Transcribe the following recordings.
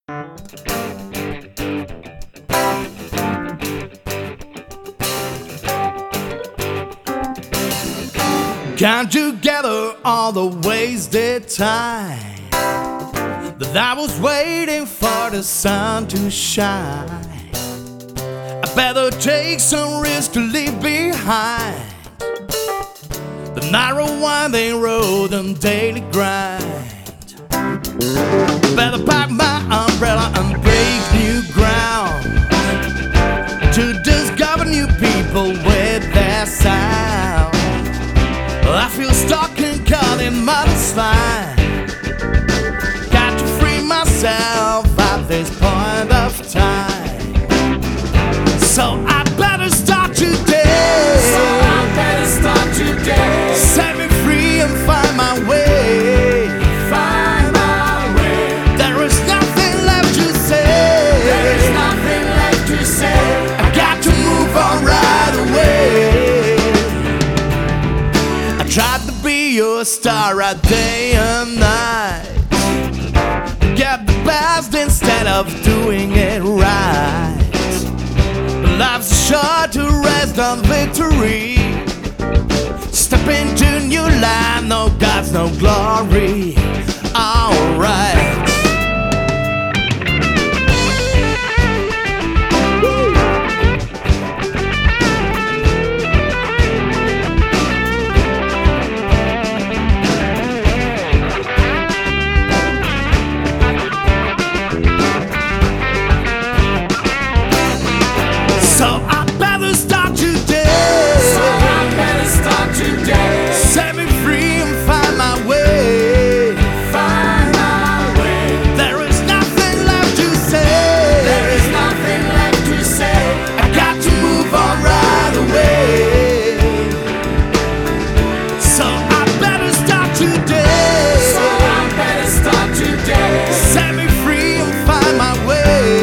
Count together all the wasted time that I was waiting for the sun to shine. I better take some risk to leave behind the narrow winding road and daily grind. Better pack my umbrella and break new ground to discover new people with their sound. I feel stuck and caught in mud slime. Got to free myself at this point of time. So I better start today. Set me free and find my way. There is nothing left to say. I got to move on right away. Tried to be your star right day and night. Get the best instead of doing it right. Life's short to rest on victory. Step into new life, no gods, no glory. Alright. So I better start today. Set me free and find my way. There is nothing left to say. I got to move on right away. So I better start today. Set me free and find my way.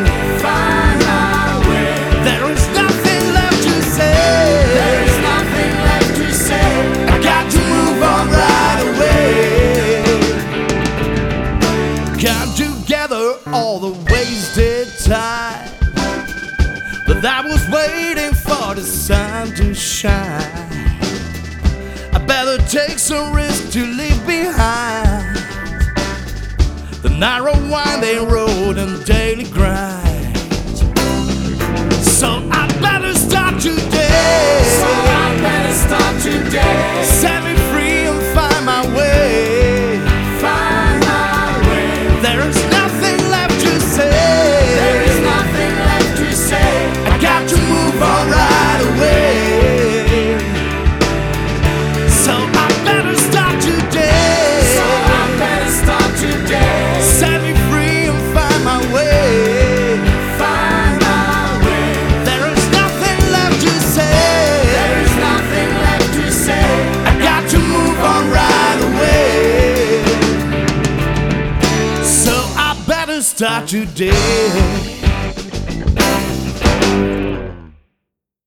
Count together all the wasted time that I was waiting for the sun to shine. I better take some risk to leave behind the narrow winding road and daily grind. So I better start today. Set me free and find my way. There is nothing left to say. I got to move on right away. So I better start today. Set me free and find my way. There is nothing left to say. I got to move on right away. So I better start today.